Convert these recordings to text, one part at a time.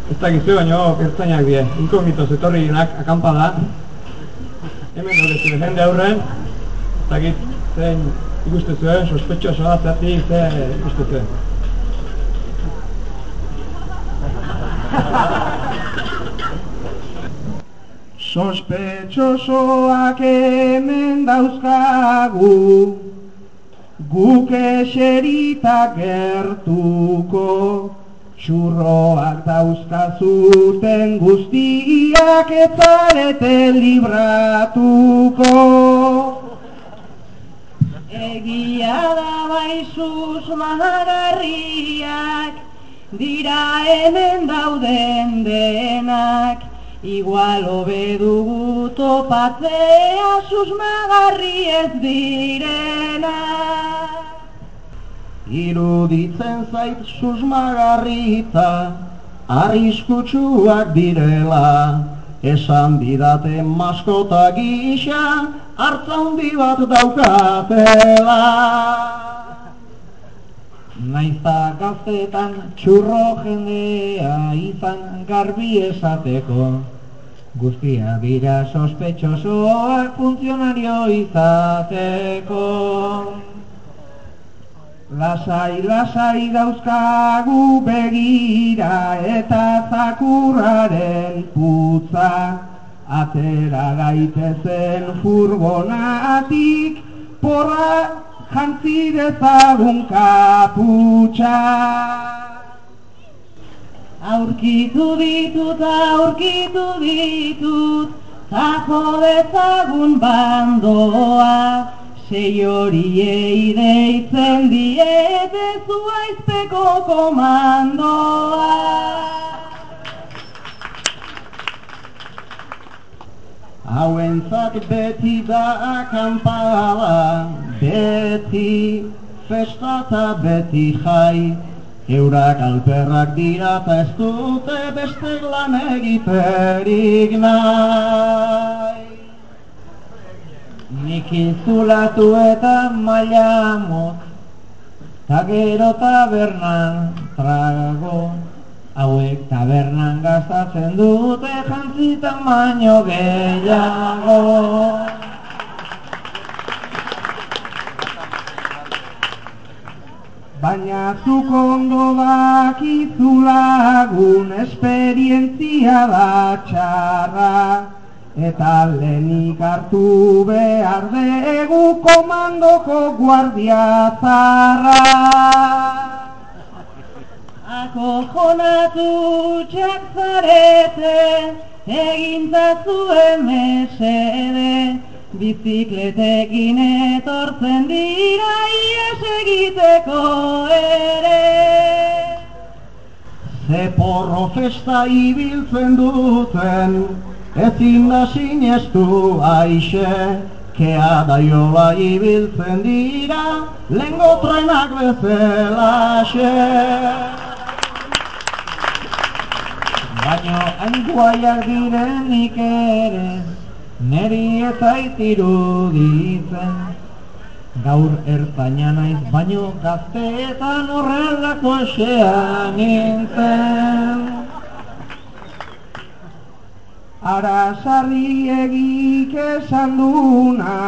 Ez dakizu, baino ertzainak die, inkognito zetorri dinak, akampada. Hemen daudezu jende aurren, ez dakit zein ikustezue, sospetxosoa zertik ze ikustezue. Sospetxosoak hemen dauzkagu, guk eserita gertuko, txurroak dauzkazuten guztiak ez zarete libratuko. Egia da bai susmagarriak, dira hemen dauden denak, igual hobe dugu topatzea susmagarri ez direnak. Iruditzen zait susmagarrita arriskutsuak direla, esan didate maskota gisa hartza handi bat daukatela. Naizta gaztetan txurro jendea izan garbi esateko, guztia dira sospetxosoak funtzionario izateko. Lasai, lasai dauzkagu begira eta zakurraren putza, atera gaitezen furgonatik, porra jantzi dezagun kaputxa. Aurkitu ditut, ta jo dezagun bandoa, sei horiei deitzen diete zuaizpeko komandoa. Hauentzat beti da akampada, beti festa eta beti jai, eurak alperrak dira eta ez dute beste lan egiterik nahi. Nik inzulatu eta maila mot, ta gero tabernan trago, hauek tabernan gastatzen dute jantzitan baino gehiago. Baina zuk ondo dakizu lagun, esperientzia da txarra, eta lehenik hartu behar dugu komandoko guardia zarra. Akojonatu txak zarete, egintzazuen mesede, bizikletekin etortzen dira ies egiteko ere. Ze porro festa ibiltzen duten, ezin da sinestu aixe, kea daiola ibiltzen dira, lehengo trenak bezalaxe. Baina hain guaiak direnik ere, neri ez zait iruditzen, gaur ertzaina naiz, baino gazteetan horrelako esean nintzen. Arasarri egik esan duna,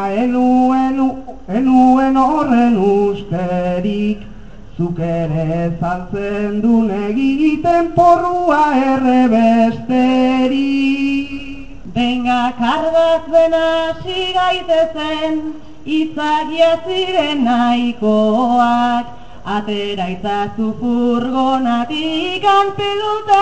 enuen horren usterik, zuk ere zaltzen dun egiten porrua errebesterik. Benga kargatzen hasi gaitezen, izagia ziren nahikoak, atera itzazu furgonatik pelota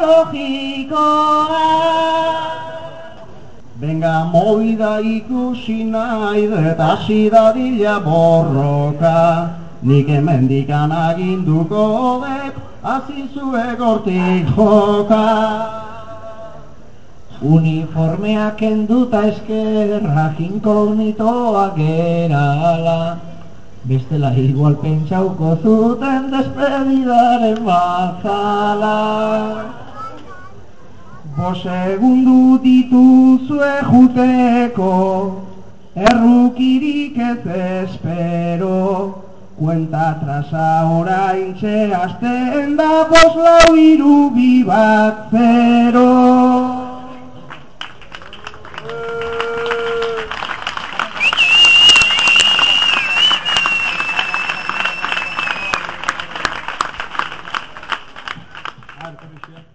ekologikoak. Benga movida ikusi nahi dut hasi dadila borroka, nik hemendikan aginduko dut azizue gortik joka. Uniformeak kenduta eskerrak inkognitoa gerala, bestela igual pentsauko zuten despedidaren bazala. 5 segundu dituzue juteko, errukirik ez espero, Kuenta trasa oraintxe hasten da 5-4-3-2-1-0. Harto bizia.